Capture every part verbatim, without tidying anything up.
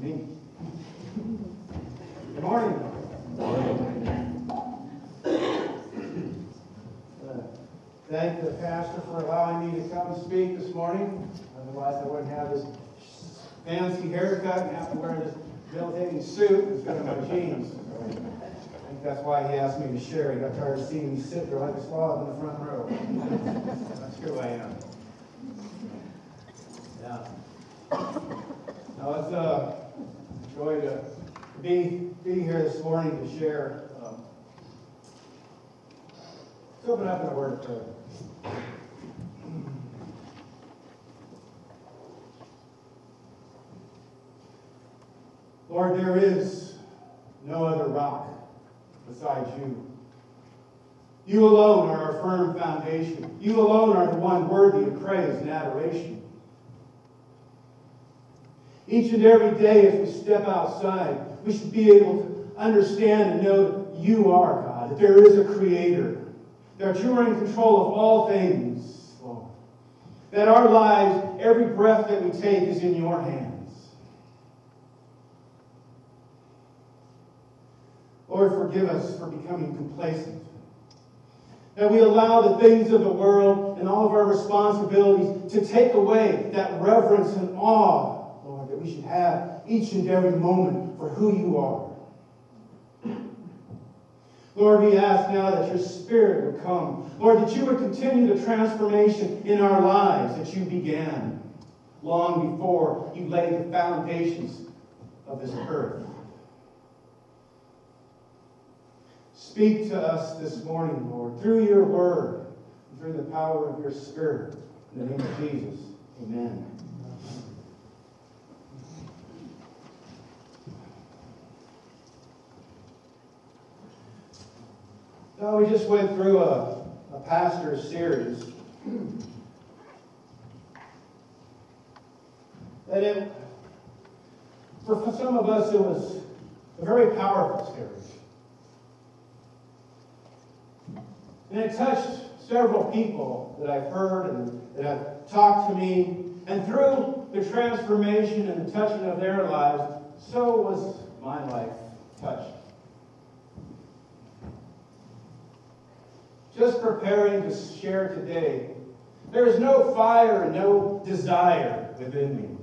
Me. Good morning. Uh, thank the pastor for allowing me to come and speak this morning. Otherwise, I wouldn't have this fancy haircut and have to wear this debilitating suit instead of my jeans. I think that's why he asked me to share. He got tired of seeing me sit there like a slob in the front row. That's who I am. Yeah. Now it's a joy to be be here this morning to share. Um, let's open up in a word of prayer. Lord, there is no other rock besides you. You alone are our firm foundation. You alone are the one worthy of praise and adoration. Each and every day as we step outside, we should be able to understand and know that you are God, that there is a Creator, that you are in control of all things, Lord. That our lives, every breath that we take is in your hands. Lord, forgive us for becoming complacent. That we allow the things of the world and all of our responsibilities to take away that reverence and awe, Lord, that we should have each and every moment for who you are. Lord, we ask now that your Spirit would come. Lord, that you would continue the transformation in our lives that you began long before you laid the foundations of this earth. Speak to us this morning, Lord, through your word, and through the power of your Spirit. In the name of Jesus, amen. Now, we just went through a, a pastor's series. And it, for some of us, it was a very powerful series. And it touched several people that I've heard and that have talked to me. And through the transformation and the touching of their lives, so was my life touched. Just preparing to share today, there is no fire and no desire within me.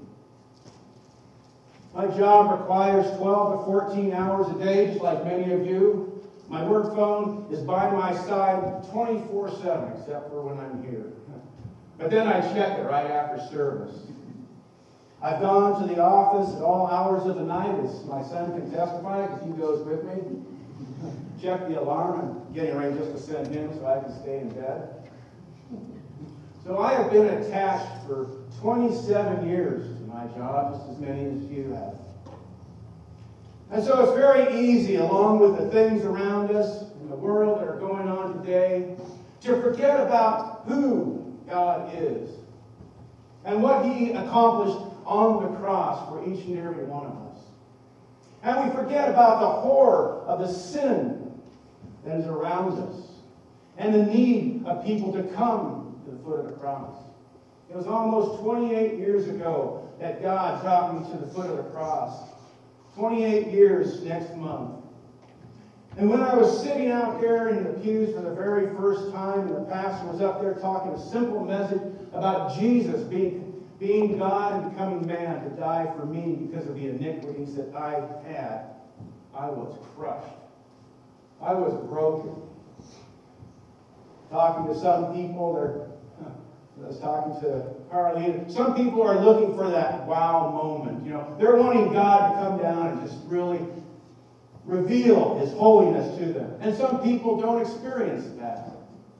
My job requires twelve to fourteen hours a day, just like many of you. My work phone is by my side twenty-four seven, except for when I'm here. But then I check it right after service. I've gone to the office at all hours of the night, as my son can testify, because he goes with me. Check the alarm. I'm getting ready just to send him so I can stay in bed. So I have been attached for twenty-seven years to my job, just as many as you have. And so it's very easy, along with the things around us in the world that are going on today, to forget about who God is and what He accomplished on the cross for each and every one of us. And we forget about the horror of the sin that is around us and the need of people to come to the foot of the cross. It was almost twenty-eight years ago that God brought me to the foot of the cross. twenty-eight years next month. And when I was sitting out there in the pews for the very first time, and the pastor was up there talking a simple message about Jesus being, being God and becoming man to die for me because of the iniquities that I had, I was crushed. I was broken. Talking to some people, they're I was talking to Harley. Some people are looking for that wow moment. You know, they're wanting God to come down and just really reveal His holiness to them. And some people don't experience that.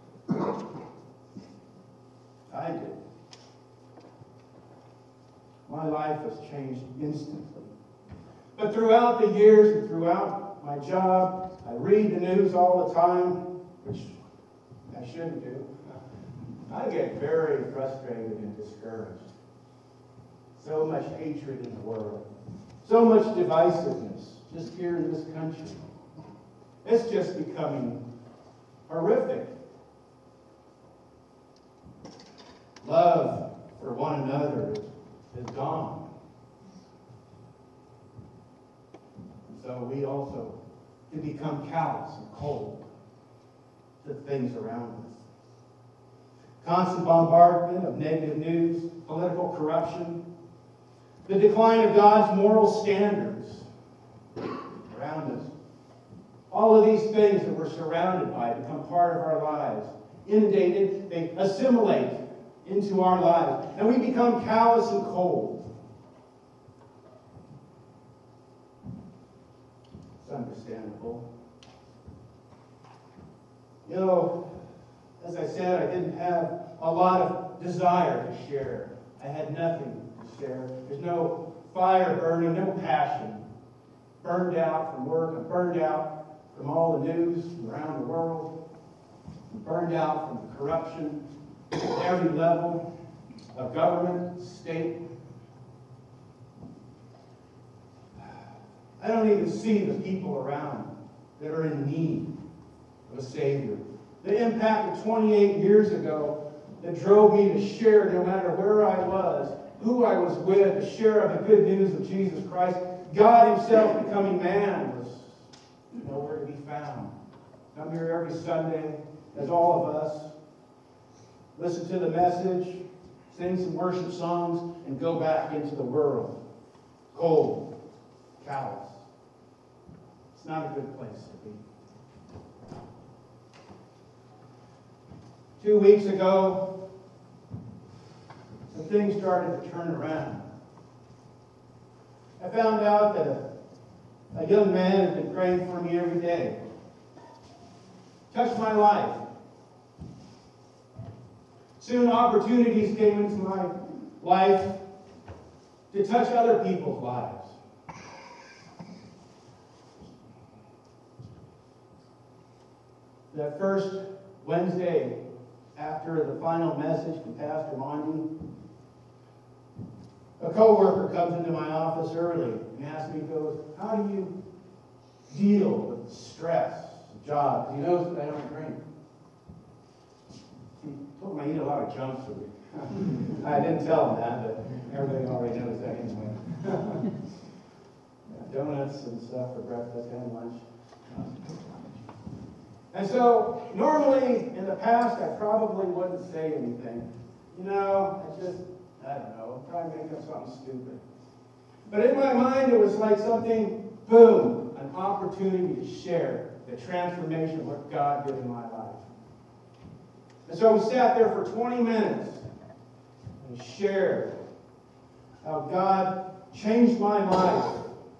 I did. My life was changed instantly. But throughout the years and throughout my job, I read the news all the time, which I shouldn't do. I get very frustrated and discouraged. So much hatred in the world. So much divisiveness just here in this country. It's just becoming horrific. Love for one another is gone. so we also can become callous and cold to the things around us. Constant bombardment of negative news, political corruption, the decline of God's moral standards around us. All of these things that we're surrounded by become part of our lives. Inundated, they assimilate into our lives, and we become callous and cold. It's understandable. You know, as I said, I didn't have a lot of desire to share. I had nothing to share. There's no fire burning, no passion. Burned out from work. I'm burned out from all the news around the world. I'm burned out from the corruption at every level of government, state. I don't even see the people around that are in need of a Savior. The impact of twenty-eight years ago that drove me to share, no matter where I was, who I was with, to share of the good news of Jesus Christ. God himself becoming man was nowhere to be found. Come here every Sunday, as all of us, listen to the message, sing some worship songs, and go back into the world. Cold, callous. It's not a good place to be. Two weeks ago, some things started to turn around. I found out that a, a young man had been praying for me every day. Touched my life. Soon opportunities came into my life to touch other people's lives. That first Wednesday after the final message from Pastor Monty, a co-worker comes into my office early and asks me, goes, how do you deal with the stress of jobs? He knows that I don't drink. He told me I eat a lot of junk food. I didn't tell him that, but everybody already knows that anyway. Yeah, donuts and stuff for breakfast and lunch. And so, normally, in the past, I probably wouldn't say anything. You know, I just, I don't know, I'd probably make up something stupid. But in my mind, it was like something, boom, an opportunity to share the transformation of what God did in my life. And so we sat there for twenty minutes and shared how God changed my life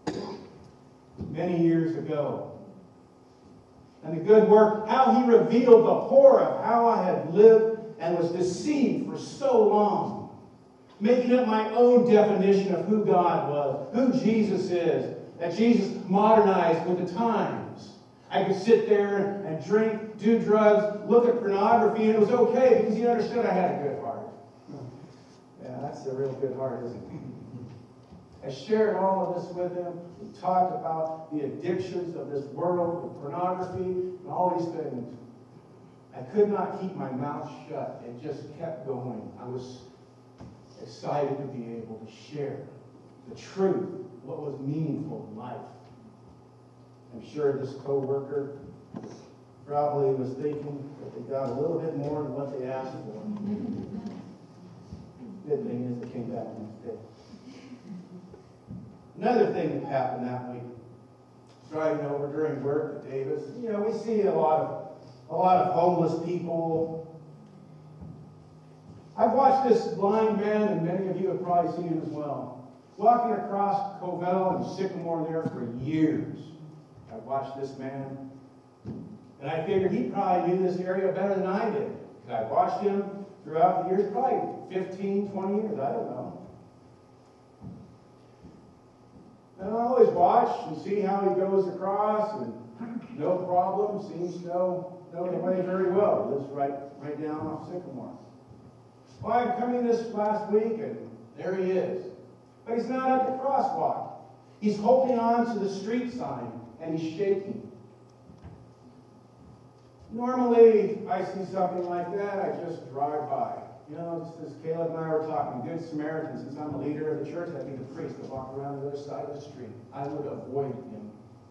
many years ago. And the good work, how he revealed the horror of how I had lived and was deceived for so long. Making up my own definition of who God was, who Jesus is. That Jesus modernized with the times. I could sit there and drink, do drugs, look at pornography, and it was okay because he understood I had a good heart. Yeah, that's a real good heart, isn't it? I shared all of this with him. We talked about the addictions of this world, with pornography, and all these things. I could not keep my mouth shut. It just kept going. I was excited to be able to share the truth, what was meaningful in life. I'm sure this co-worker probably was thinking that they got a little bit more than what they asked for. Good thing is they came back the next day. Another thing that happened that week, driving over during work at Davis, you know, we see a lot of a lot of homeless people. I've watched this blind man, and many of you have probably seen him as well, walking across Covell and Sycamore there for years. I've watched this man, and I figured he probably knew this area better than I did. I watched him throughout the years, probably fifteen, twenty years, I don't know. And I always watch and see how he goes across, and no problem, seems to know, know the way very well. He lives right, right down off Sycamore. Well, I'm coming this last week, and there he is. But he's not at the crosswalk. He's holding on to the street sign, and he's shaking. Normally, if I see something like that, I just drive by. You know, just as Caleb and I were talking, Good Samaritan, since I'm a leader of the church, I'd be the priest to walk around the other side of the street. I would avoid him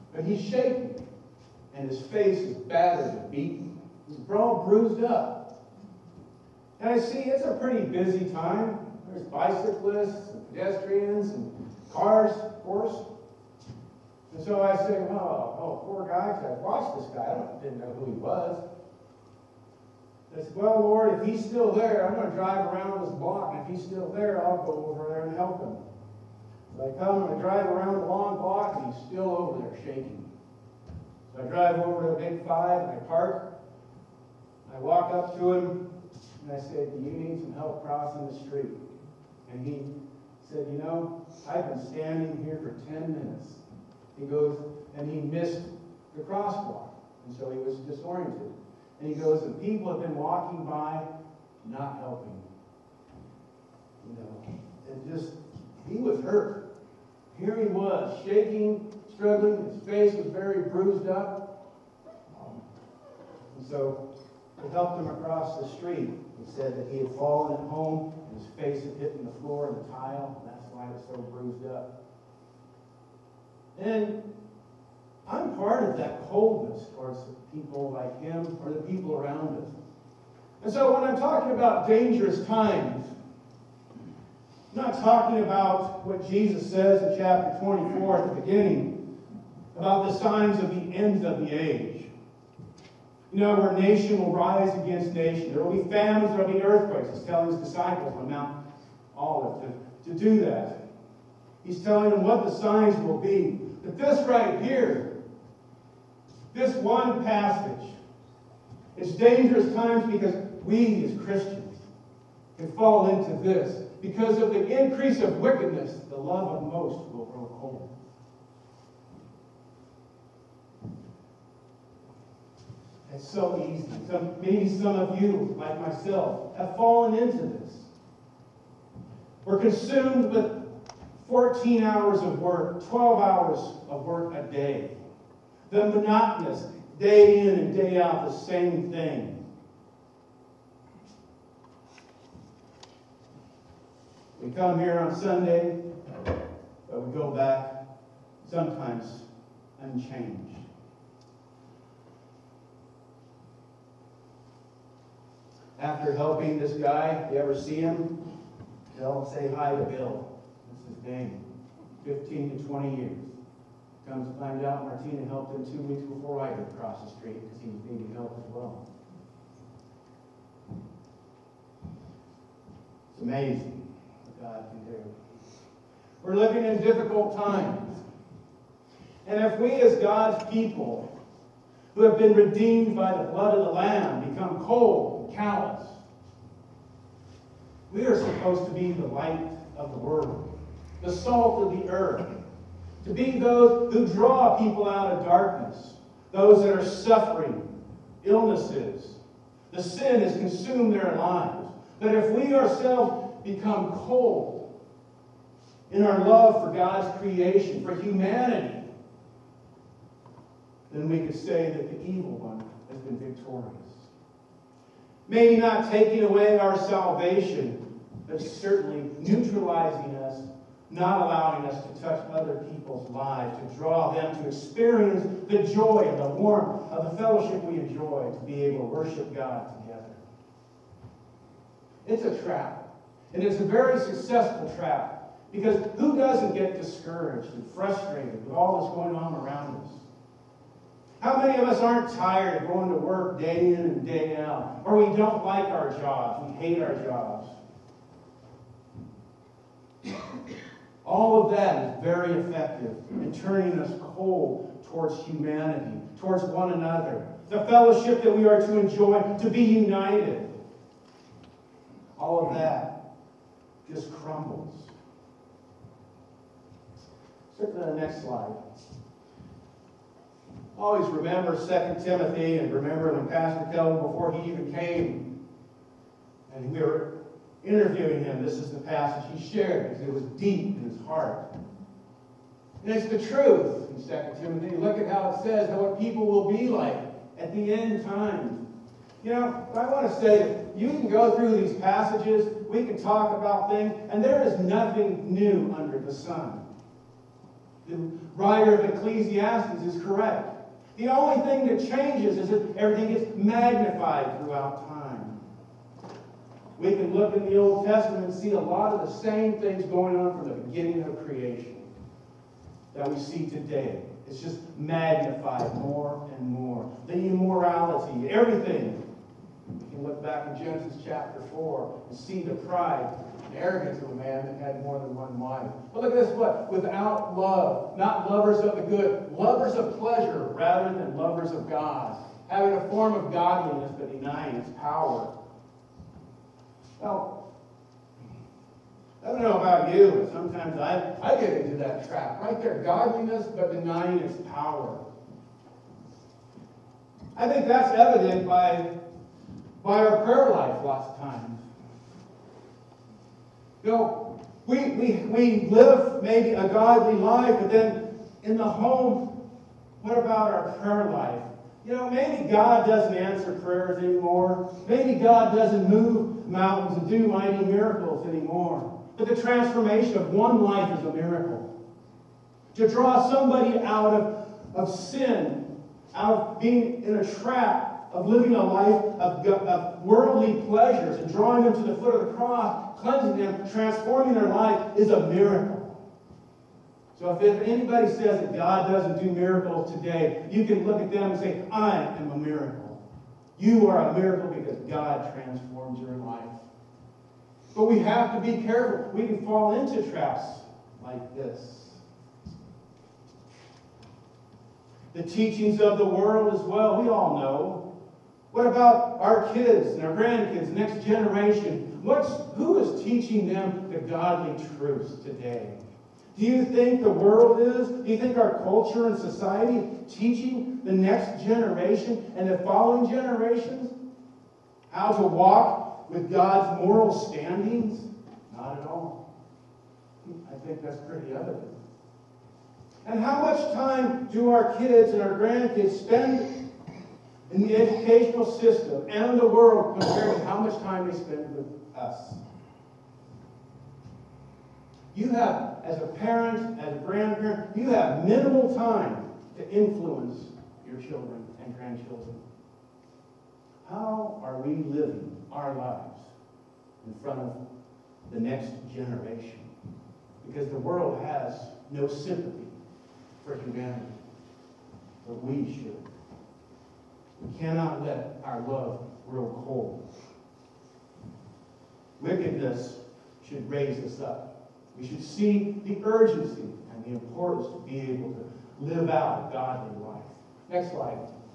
But he's shaking, and his face is battered and beaten. He's all bruised up. And I see it's a pretty busy time. There's bicyclists and pedestrians and cars, of course. And so I say, oh, oh poor guy, because I watched this guy. I didn't know who he was. I said, well, Lord, if he's still there, I'm going to drive around this block. And if he's still there, I'll go over there and help him. So I come and I drive around the long block, and he's still over there shaking. So I drive over to a big five, and I park. I walk up to him, and I say, do you need some help crossing the street? And he said, you know, I've been standing here for ten minutes. He goes, and he missed the crosswalk. And so he was disoriented. And he goes, and people have been walking by, not helping. You know, and just, he was hurt. Here he was, shaking, struggling. His face was very bruised up. Um, and so we helped him across the street. He said that he had fallen at home, and his face had hit in the floor and the tile, and that's why it was so bruised up. And I'm part of that coldness towards people like him or the people around us. And so when I'm talking about dangerous times, I'm not talking about what Jesus says in chapter twenty-four at the beginning, about the signs of the end of the age. You know, where nation will rise against nation. There will be famines, there will be earthquakes. He's telling his disciples on Mount Olive to, to do that. He's telling them what the signs will be. But this right here, this one passage, it's dangerous times because we as Christians can fall into this. Because of the increase of wickedness, the love of most will grow cold. It's so easy. Some, maybe some of you, like myself, have fallen into this. We're consumed with fourteen hours of work, twelve hours of work a day. The monotonous, day in and day out, the same thing. We come here on Sunday, but we go back sometimes unchanged. After helping this guy, if you ever see him, tell him, say hi to Bill. That's his name. fifteen to twenty years. Comes to find out Martina helped him two weeks before I did across the street because he was needing help as well. It's amazing what God can do. We're living in difficult times. And if we as God's people who have been redeemed by the blood of the Lamb become cold and callous, we are supposed to be the light of the world, the salt of the earth, to be those who draw people out of darkness, those that are suffering illnesses. The sin has consumed their lives. But if we ourselves become cold in our love for God's creation, for humanity, then we could say that the evil one has been victorious. Maybe not taking away our salvation, but certainly neutralizing us, not allowing us to touch other people's lives, to draw them to experience the joy and the warmth of the fellowship we enjoy, to be able to worship God together. It's a trap. And it's a very successful trap. Because who doesn't get discouraged and frustrated with all that's going on around us? How many of us aren't tired of going to work day in and day out? Or we don't like our jobs. We hate our jobs. All of that is very effective in turning us cold towards humanity, towards one another. The fellowship that we are to enjoy, to be united. All of that just crumbles. Let's look at the next slide. Always remember Second Timothy, and remember when Pastor Kelvin, before he even came, and we were interviewing him, this is the passage he shared, because it was deep in his heart. And it's the truth in Second Timothy. Look at how it says, how what people will be like at the end time. You know, I want to say that you can go through these passages, we can talk about things, and there is nothing new under the sun. The writer of Ecclesiastes is correct. The only thing that changes is that everything gets magnified throughout time. We can look in the Old Testament and see a lot of the same things going on from the beginning of creation that we see today. It's just magnified more and more. The immorality, everything. We can look back in Genesis chapter four and see the pride and arrogance of a man that had more than one wife. But look at this, what? Without love, not lovers of the good, lovers of pleasure rather than lovers of God. Having a form of godliness but denying its power. Well, I don't know about you, but sometimes I, I get into that trap. Right there, godliness but denying its power. I think that's evident by, by our prayer life lots of times. You know, we, we, we live maybe a godly life, but then in the home, what about our prayer life? You know, maybe God doesn't answer prayers anymore. Maybe God doesn't move mountains and do mighty miracles anymore. But the transformation of one life is a miracle. To draw somebody out of, of sin, out of being in a trap, of living a life of, of worldly pleasures and drawing them to the foot of the cross, cleansing them, transforming their life is a miracle. So if, if anybody says that God doesn't do miracles today, you can look at them and say, I am a miracle. You are a miracle because God transforms your life. But we have to be careful. We can fall into traps like this. The teachings of the world as well, we all know. What about our kids and our grandkids, next generation? What's, who is teaching them the godly truths today? Do you think the world is? Do you think our culture and society teaching the next generation and the following generations how to walk with God's moral standings? Not at all. I think that's pretty evident. And how much time do our kids and our grandkids spend in the educational system and in the world compared to how much time they spend with us? You have, as a parent, as a grandparent, you have minimal time to influence your children and grandchildren. How are we living our lives in front of the next generation? Because the world has no sympathy for humanity, but we should. We cannot let our love grow cold. Wickedness should raise us up. We should see the urgency and the importance to be able to live out a godly life. Next slide.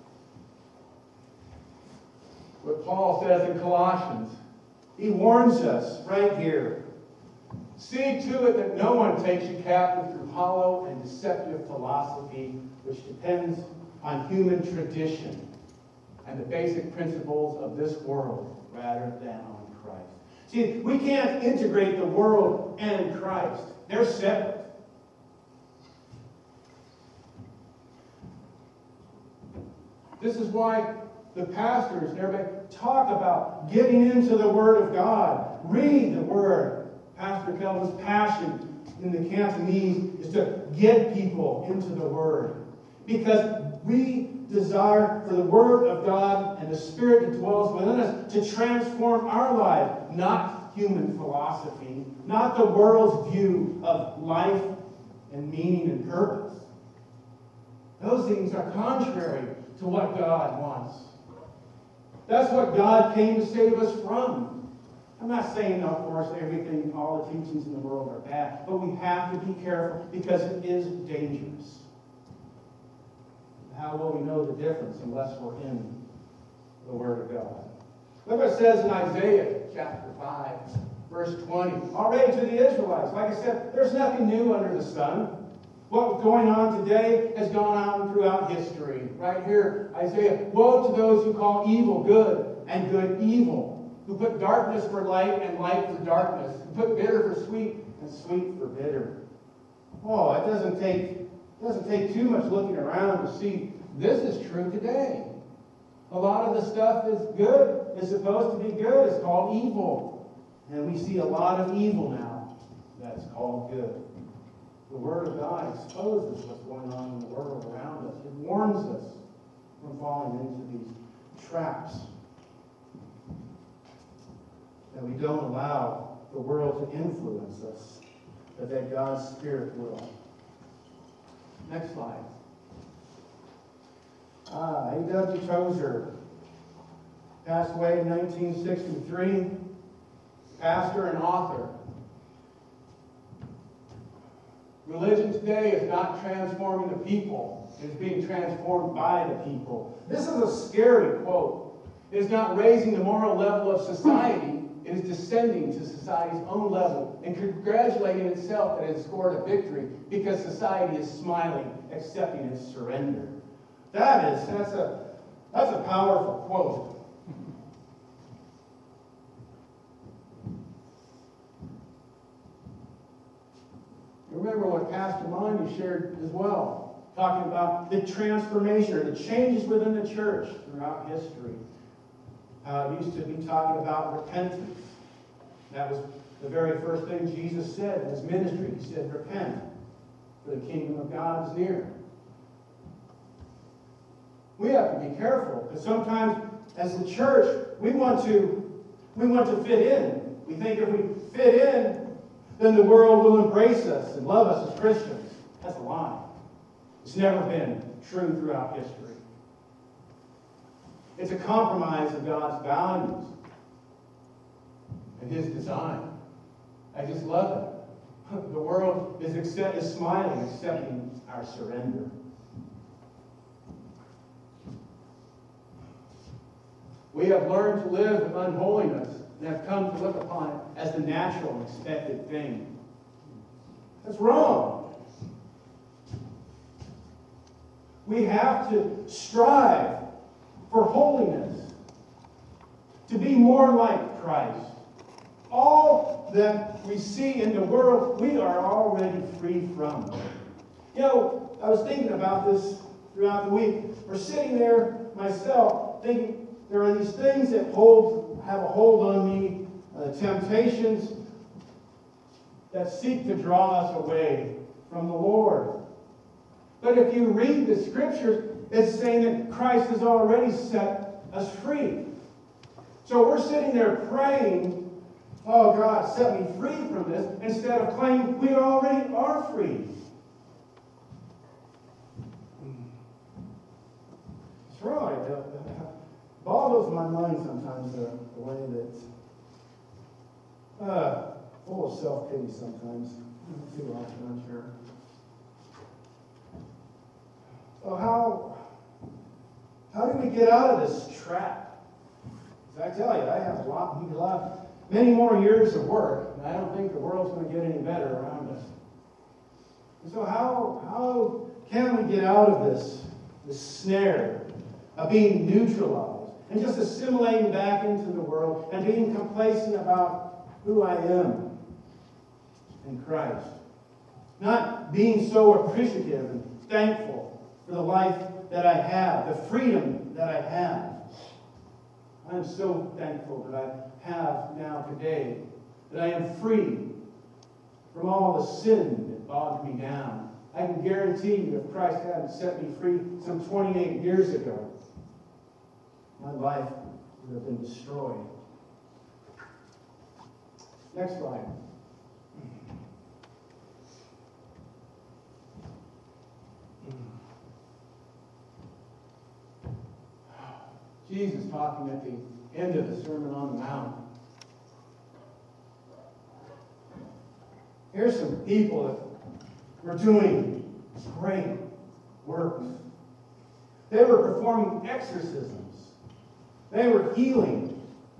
What Paul says in Colossians, he warns us right here. See to it that no one takes you captive through hollow and deceptive philosophy, which depends on human tradition and the basic principles of this world rather than on Christ. See, we can't integrate the world and Christ. They're separate. This is why the pastors and everybody talk about getting into the Word of God. Read the Word. Pastor Kelvin's passion in the Cantonese is to get people into the Word. Because we desire for the Word of God and the Spirit that dwells within us to transform our life, not human philosophy, not the world's view of life and meaning and purpose. Those things are contrary to what God wants. That's what God came to save us from. I'm not saying, of course, everything, all the teachings in the world are bad, but we have to be careful because it is dangerous. How will we know the difference unless we're in the Word of God? Look what it says in Isaiah chapter five, verse twenty. Already to the Israelites, like I said, there's nothing new under the sun. What's going on today has gone on throughout history. Right here, Isaiah, woe to those who call evil good and good evil, who put darkness for light and light for darkness, who put bitter for sweet and sweet for bitter. Oh, it doesn't take, it doesn't take too much looking around to see this is true today. A lot of the stuff is good, is supposed to be good, is called evil. And we see a lot of evil now that's called good. The Word of God exposes what's going on in the world around us. It warns us from falling into these traps. That we don't allow the world to influence us, but that God's Spirit will. Next slide. Ah, A W Tozer passed away in nineteen sixty-three, pastor and author. Religion today is not transforming the people. It is being transformed by the people. This is a scary quote. It is not raising the moral level of society. It is descending to society's own level and congratulating itself that it has scored a victory because society is smiling, accepting its surrender. That is, that's a, that's a powerful quote. Remember what Pastor Monty shared as well, talking about the transformation or the changes within the church throughout history. Uh, it used to be talking about repentance. That was the very first thing Jesus said in his ministry. He said, repent, for the kingdom of God is near. We have to be careful, because sometimes as the church, we want to, we want to fit in. We think if we fit in, then the world will embrace us and love us as Christians. That's a lie. It's never been true throughout history. It's a compromise of God's values and His design. I just love it. The world is, accept, is smiling, accepting our surrender. We have learned to live with unholiness and have come to look upon it as the natural and expected thing. That's wrong. We have to strive for holiness, to be more like Christ. All that we see in the world, we are already free from. You know, I was thinking about this throughout the week. We're sitting there, myself, thinking there are these things that hold, have a hold on me, uh, temptations that seek to draw us away from the Lord. But if you read the Scriptures, it's saying that Christ has already set us free. So we're sitting there praying, oh God, set me free from this, instead of claiming we already are free. It's right. It boggles my mind sometimes the, the way that, uh, full of self-pity sometimes. Too often, I'm sure. So how, how do we get out of this trap? Because I tell you, I have a lot, a lot, many more years of work, and I don't think the world's going to get any better around us. And so how, how can we get out of this, this snare of being neutralized and just assimilating back into the world and being complacent about who I am in Christ? Not being so appreciative and thankful for the life that I have, the freedom that I have. I'm so thankful that I have now today, that I am free from all the sin that bogged me down. I can guarantee you, if Christ hadn't set me free some twenty-eight years ago, my life would have been destroyed. Next slide. Jesus talking at the end of the Sermon on the Mount. Here's some people that were doing great works. They were performing exorcisms. They were healing.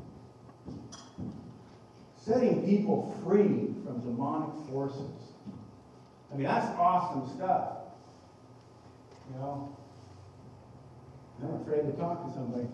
Setting people free from demonic forces. I mean, that's awesome stuff. You know? I'm afraid to talk to somebody.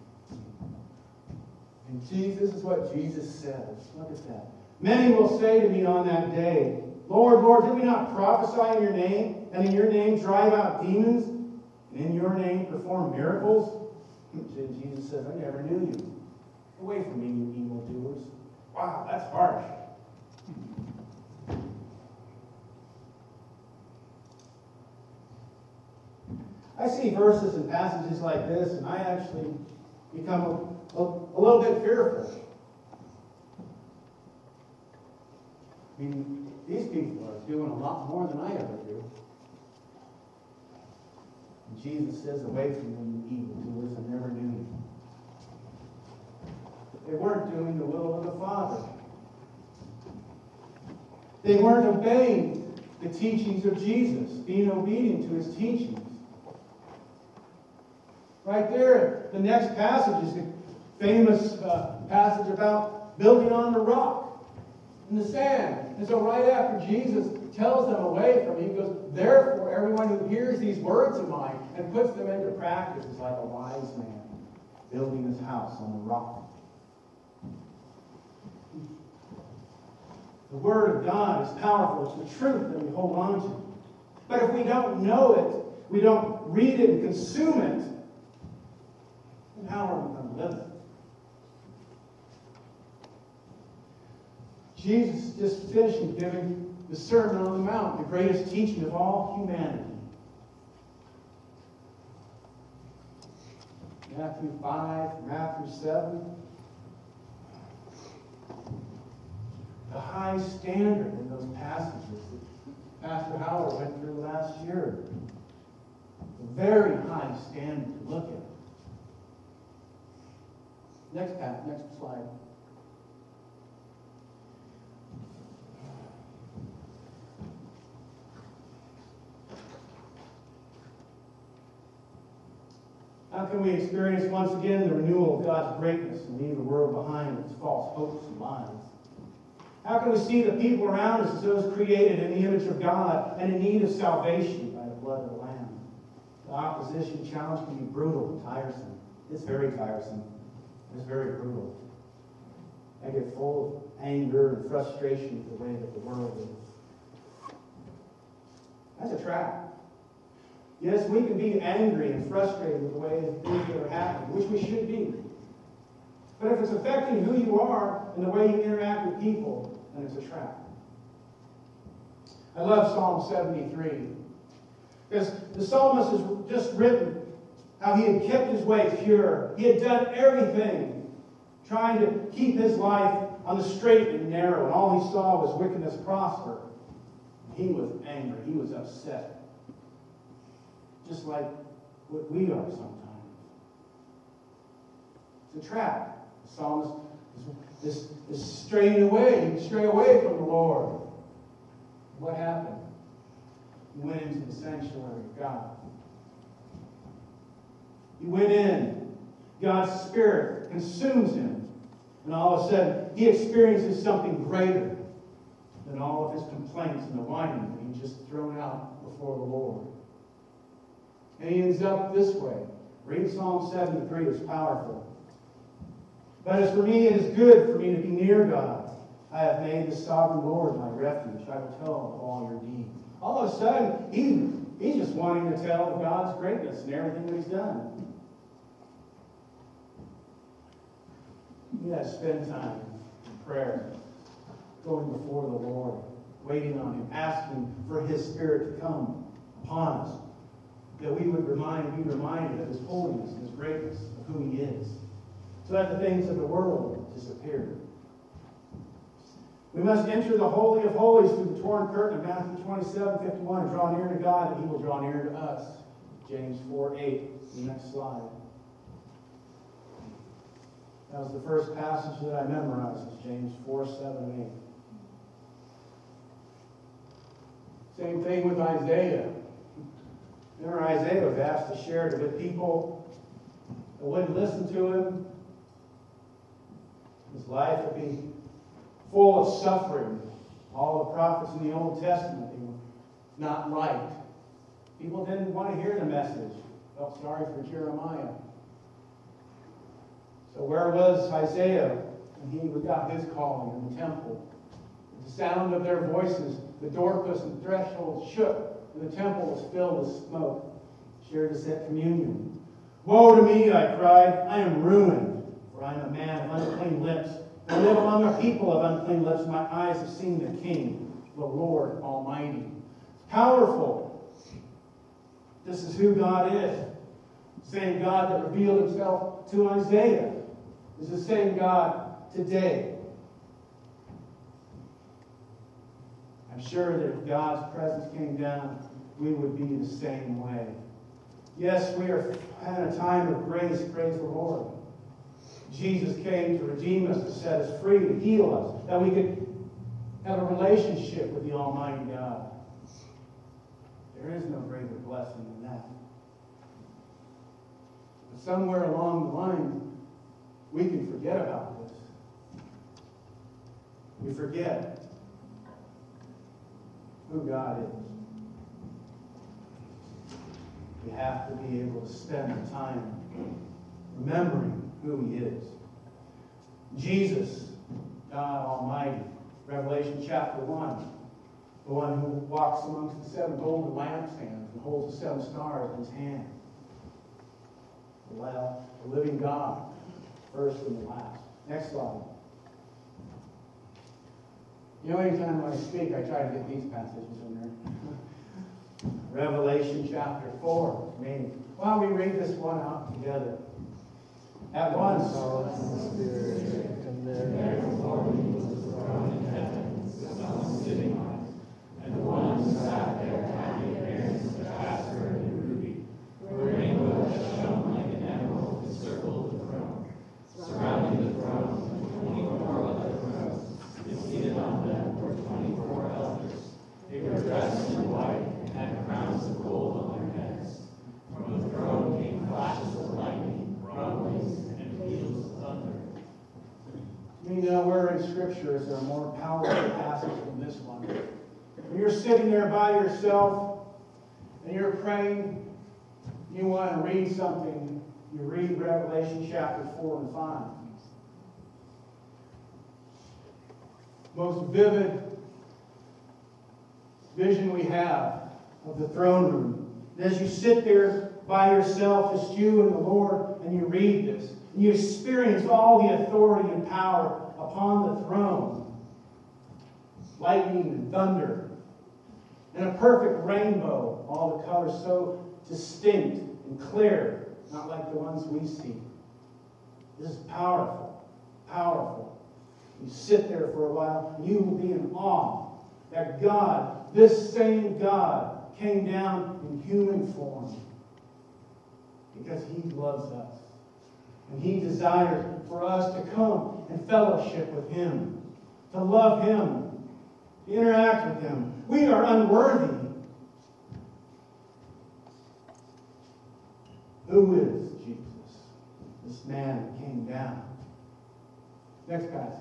And Jesus is what Jesus says. Look at that. Many will say to me on that day, Lord, Lord, did we not prophesy in your name, and in your name drive out demons, and in your name perform miracles? And Jesus says, I never knew you. Away from me, you evildoers. Wow, that's harsh. see verses and passages like this, and I actually become a, a, a little bit fearful. I mean, these people are doing a lot more than I ever do. And Jesus says, away from them, you evildoers, I never knew you. They weren't doing the will of the Father. They weren't obeying the teachings of Jesus, being obedient to his teachings. Right there, the next passage is the famous uh, passage about building on the rock in the sand. And so right after Jesus tells them away from him, he goes, therefore, everyone who hears these words of mine and puts them into practice is like a wise man building his house on the rock. The Word of God is powerful. It's the truth that we hold on to. But if we don't know it, we don't read it and consume it, then how are we going to live it? Jesus just finished giving the Sermon on the Mount, the greatest teaching of all humanity. Matthew five, Matthew seven. The high standard in those passages that Pastor Howard went through last year. A very high standard to look at. Next, next slide. How can we experience once again the renewal of God's greatness and leave the world behind its false hopes and lies? How can we see the people around us as those created in the image of God and in need of salvation by the blood of the Lamb? The opposition challenge can be brutal and tiresome. It's very tiresome. It's very brutal. I get full of anger and frustration with the way that the world is. That's a trap. Yes, we can be angry and frustrated with the way things that are happening, which we should be. But if it's affecting who you are and the way you interact with people, then it's a trap. I love Psalm seventy-three. Because the psalmist has just written how he had kept his way pure. He had done everything trying to keep his life on the straight and narrow. And all he saw was wickedness prosper. He was angry. He was upset. Just like what we are sometimes. It's a trap. The psalmist is, is straying away. He strayed away from the Lord. What happened? He went into the sanctuary of God. He went in. God's Spirit consumes him. And all of a sudden, he experiences something greater than all of his complaints and the whining that he just thrown out before the Lord. And he ends up this way. Read Psalm seventy-three. It's powerful. But as for me, it is good for me to be near God. I have made the sovereign Lord my refuge. I will tell of all your deeds. All of a sudden, he, he's just wanting to tell of God's greatness and everything that he's done. You got to spend time in prayer, going before the Lord, waiting on him, asking for his Spirit to come upon us, that we would remind, be reminded of his holiness and his greatness, of who he is, so that the things of the world disappear. We must enter the Holy of Holies through the torn curtain of Matthew twenty-seven fifty-one and draw near to God, and he will draw near to us. James four eight, the next slide. That was the first passage that I memorized, is James four seven and eight. Same thing with Isaiah. Remember, Isaiah was asked to share with people that wouldn't listen to him. His life would be full of suffering. All the prophets in the Old Testament, they were not right. People didn't want to hear the message. Felt sorry for Jeremiah. So where was Isaiah when he got his calling in the temple? The sound of their voices, the doorpost and threshold shook, and the temple was filled with smoke. Shared us at communion. Woe to me, I cried, I am ruined, for I am a man of unclean lips. I live among a people of unclean lips. My eyes have seen the King, the Lord Almighty. Powerful. This is who God is. The same God that revealed himself to Isaiah is the same God today. I'm sure that if God's presence came down, we would be the same way. Yes, we are in a time of grace, praise the Lord. Jesus came to redeem us, to set us free, to heal us, that we could have a relationship with the Almighty God. There is no greater blessing than that. But somewhere along the line, we can forget about this. We forget who God is. We have to be able to spend the time remembering who He is. Jesus, God Almighty, Revelation chapter one, the one who walks amongst the seven golden lampstands and holds the seven stars in His hand. Well, the living God, first and the last. Next slide. You know, anytime when I speak, I try to get these passages in there. Revelation chapter four. I mean, why don't we read this one out together? At once. The Spirit, and there before me was a throne in heaven, with someone sitting on it, and the one who sat there had the appearance of jasper and ruby. A rainbow that shone like an emerald encircled the throne. Surrounding the throne were twenty-four other thrones, and seated on them were twenty-four elders. They were dressed in white and had crowns of gold on their heads. From the throne came flashes of lightning, rumblings, and peals of thunder. You know, where in Scripture is there a more powerful passage than this one? When you're sitting there by yourself and you're praying, you want to read something, you read Revelation chapter four and five. Most vivid vision we have of the throne room. And as you sit there by yourself, just you and the Lord, and you read this, and you experience all the authority and power upon the throne, lightning and thunder, and a perfect rainbow, all the colors so distinct and clear, not like the ones we see. This is powerful, powerful. You sit there for a while, and you will be in awe that God, this same God, came down in human form because He loves us. And He desires for us to come and fellowship with Him, to love Him, to interact with Him. We are unworthy. Who is Jesus? This man that came down. Next passage.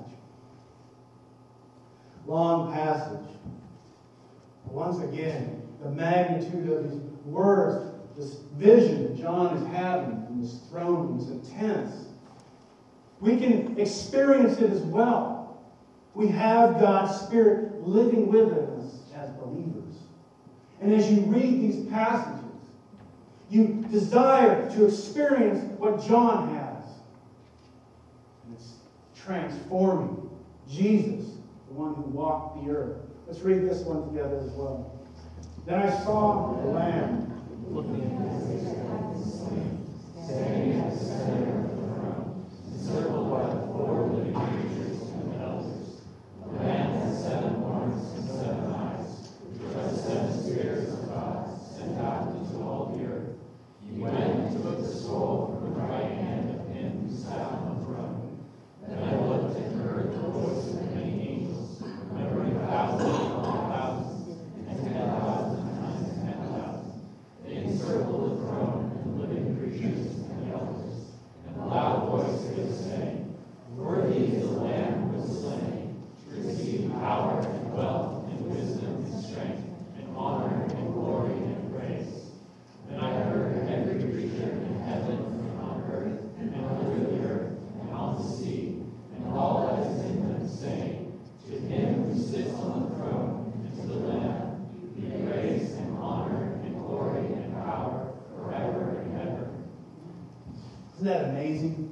Long passage. Once again, the magnitude of these words, this vision that John is having in this throne is intense. We can experience it as well. We have God's Spirit living within us as believers. And as you read these passages, you desire to experience what John has. And it's transforming. Jesus, the one who walked the earth. Let's read this one together as well. Then I saw the Lamb Looking at the slain, standing at the center of the throne, encircled by the four living creatures and the elders. The Lamb had seven horns and seven eyes, which are the seven spirits of God sent out into all the earth. He went and took the scroll from the right hand of Him who sat on the throne. Then I looked and heard the voice of many angels, numbering thousands upon thousands, and ten thousand times ten thousand. They encircled the throne and the living creatures and the elders. And a loud voice they were saying, Worthy is the Lamb who was slain, to receive power and wealth and wisdom and strength and honor and glory and praise. Then I heard every creature in heaven and on earth and under the earth and on the sea and all that is in them saying, To Him who sits on the throne and to the Lamb be praise and honor and glory and power forever and ever. Isn't that amazing?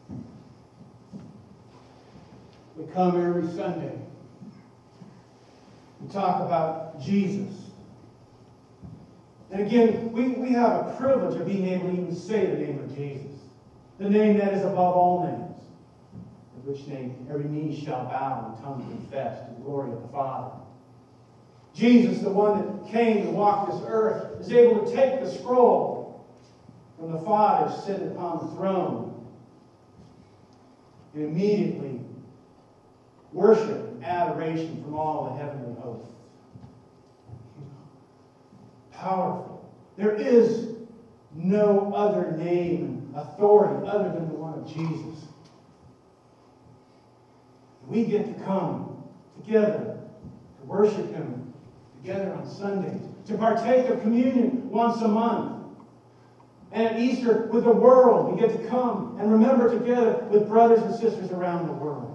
We come every Sunday. We talk about Jesus. And again, we, we have a privilege of being able to even say the name of Jesus. The name that is above all names. Of which name every knee shall bow and tongue confess to the glory of the Father. Jesus, the one that came and walked this earth, is able to take the scroll from the Father sitting upon the throne and immediately worship and adoration from all the heavenly hosts. Powerful. There is no other name and authority other than the one of Jesus. We get to come together to worship Him together on Sundays, to partake of communion once a month. And at Easter, with the world, we get to come and remember together with brothers and sisters around the world.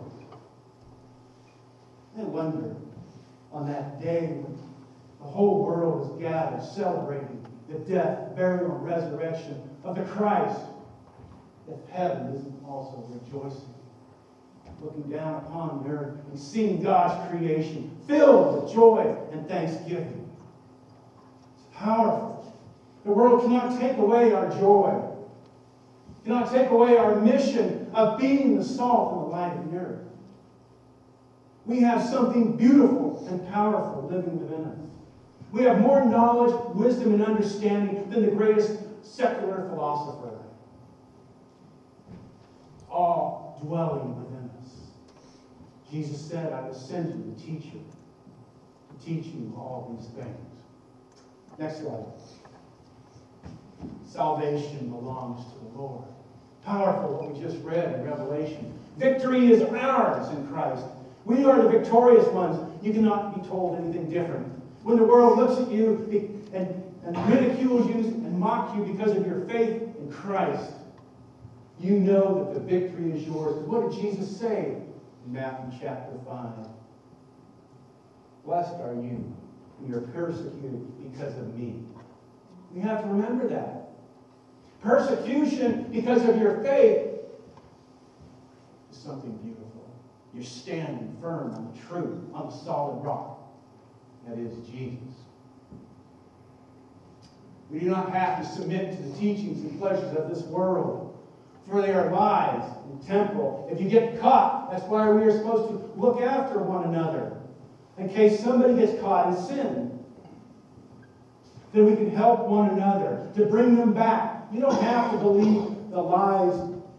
I wonder, on that day when the whole world is gathered celebrating the death, burial, and resurrection of the Christ, if heaven isn't also rejoicing, looking down upon the earth and seeing God's creation filled with joy and thanksgiving. It's powerful. The world cannot take away our joy. It cannot take away our mission of being the salt and the light of the earth. We have something beautiful and powerful living within us. We have more knowledge, wisdom, and understanding than the greatest secular philosopher. All dwelling within us. Jesus said, I will send you a teacher to teach you all these things. Next slide. Salvation belongs to the Lord. Powerful what we just read in Revelation. Victory is ours in Christ. We are the victorious ones. You cannot be told anything different. When the world looks at you and, and ridicules you and mocks you because of your faith in Christ, you know that the victory is yours. What did Jesus say in Matthew chapter five? Blessed are you when you're persecuted because of me. We have to remember that. Persecution because of your faith is something beautiful. You're standing firm on the truth, on the solid rock. That is Jesus. We do not have to submit to the teachings and pleasures of this world, for they are lies and temporal. If you get caught, that's why we are supposed to look after one another, in case somebody gets caught in sin. Then we can help one another to bring them back. You don't have to believe the lies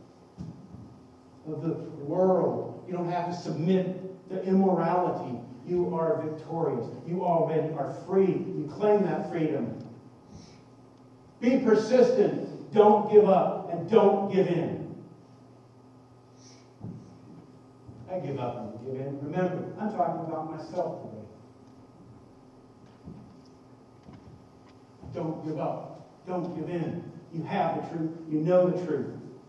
of the world. You don't have to submit to immorality. You are victorious. You already are free. You claim that freedom. Be persistent. Don't give up. And don't give in. I give up and give in. Remember, I'm talking about myself today. Don't give up. Don't give in. You have the truth. You know the truth.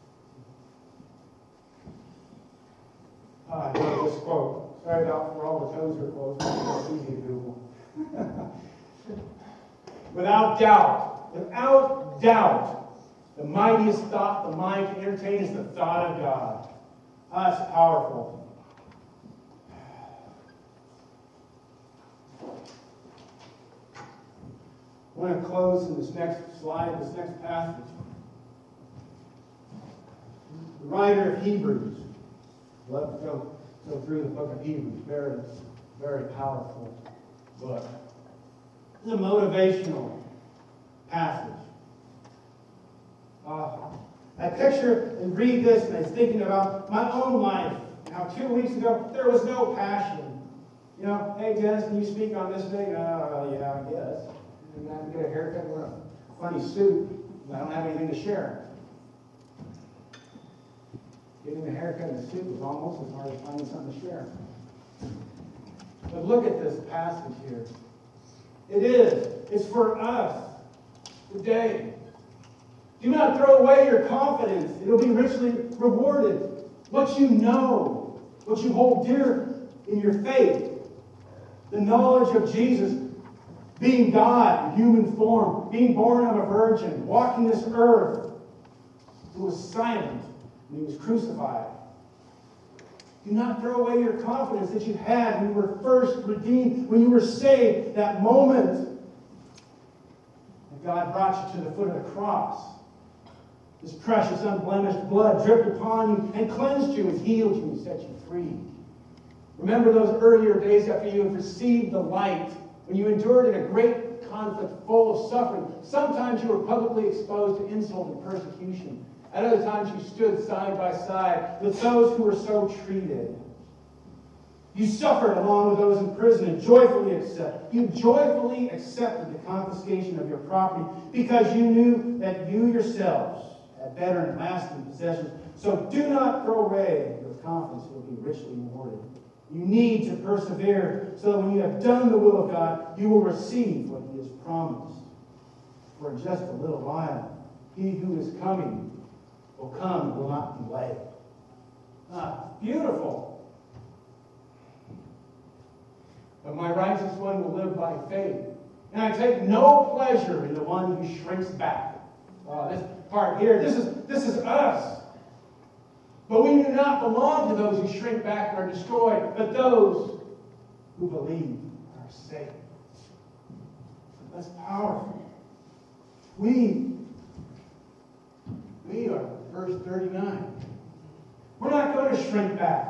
Ah, I love this quote. Sorry about for all the toes are closed. It's easy to Google. Without doubt, without doubt, the mightiest thought the mind can entertain is the thought of God. Ah, that's powerful. I want to close in this next slide, this next passage. The writer of Hebrews. Love to go, go through the book of Hebrews. Very, very powerful book. It's a motivational passage. Uh, I picture and read this, and I was thinking about my own life. How two weeks ago there was no passion. You know, hey Dennis, can you speak on this thing? Oh, yeah, I guess. I'm going to have to get a haircut, wear a funny suit. I don't have anything to share. Getting a haircut and a suit was almost as hard as finding something to share. But look at this passage here. It is. It's for us today. Do not throw away your confidence. It'll be richly rewarded. What you know, what you hold dear in your faith, the knowledge of Jesus being God in human form, being born of a virgin, walking this earth, who was silent and he was crucified. Do not throw away your confidence that you had when you were first redeemed, when you were saved, that moment that God brought you to the foot of the cross. His precious, unblemished blood dripped upon you and cleansed you and healed you and set you free. Remember those earlier days after you have received the light, when you endured in a great conflict full of suffering. Sometimes you were publicly exposed to insult and persecution. At other times you stood side by side with those who were so treated. You suffered along with those in prison and joyfully accept. You joyfully accepted the confiscation of your property because you knew that you yourselves had better and lasting possessions. So do not throw away your confidence, will be richly rewarded. You need to persevere so that when you have done the will of God, you will receive what He has promised. For in just a little while, He who is coming will come and will not delay. Ah, beautiful. But my righteous one will live by faith. And I take no pleasure in the one who shrinks back. Oh, this part here, this is, this is us. But we do not belong to those who shrink back and are destroyed, but those who believe and are saved. That's powerful. We, we are verse thirty-nine. We're not going to shrink back.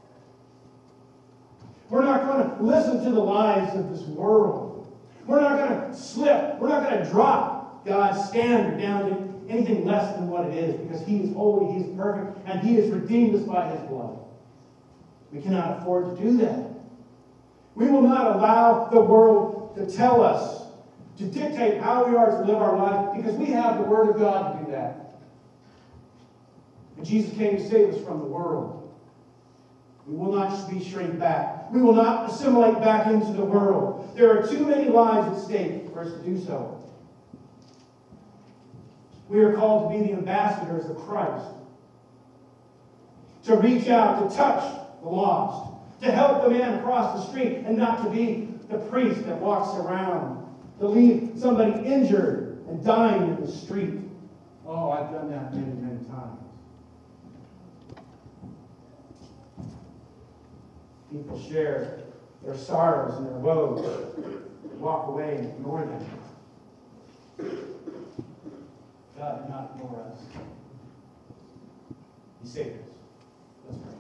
We're not going to listen to the lies of this world. We're not going to slip. We're not going to drop God's standard down to anything less than what it is, because He is holy, He is perfect, and He has redeemed us by His blood. We cannot afford to do that. We will not allow the world to tell us, to dictate how we are to live our life, because we have the Word of God to do that. And Jesus came to save us from the world. We will not be shrink back. We will not assimilate back into the world. There are too many lives at stake for us to do so. We are called to be the ambassadors of Christ. To reach out, to touch the lost. To help the man across the street and not to be the priest that walks around. To leave somebody injured and dying in the street. Oh, I've done that many, many times. People share their sorrows and their woes, walk away and ignore them. God did not ignore us. He saved us. Let's pray.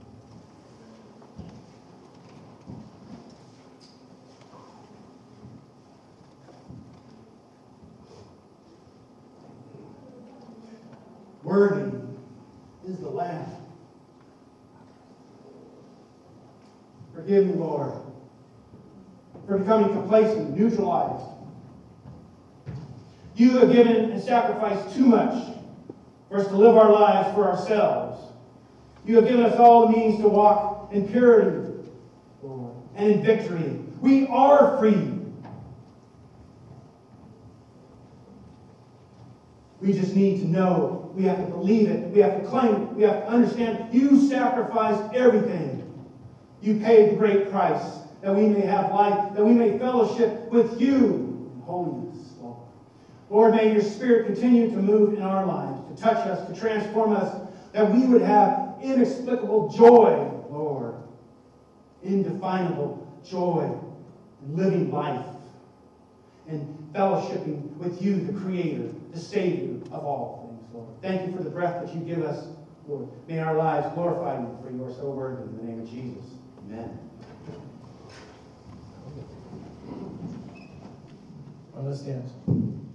Worthy is the Lamb. Forgive me, Lord, for becoming complacent, neutralized. You have given and sacrificed too much for us to live our lives for ourselves. You have given us all the means to walk in purity, Lord, and in victory. We are free. We just need to know. We have to believe it. We have to claim it. We have to understand you sacrificed everything. You paid the great price that we may have life, that we may fellowship with you in holiness, Lord. Lord, may your Spirit continue to move in our lives, to touch us, to transform us, that we would have inexplicable joy, Lord, indefinable joy in living life and fellowshipping with you, the Creator, the Savior of all things, Lord. Thank you for the breath that you give us, Lord. May our lives glorify you, for you are so worthy. In the name of Jesus. Amen. Well, let's dance.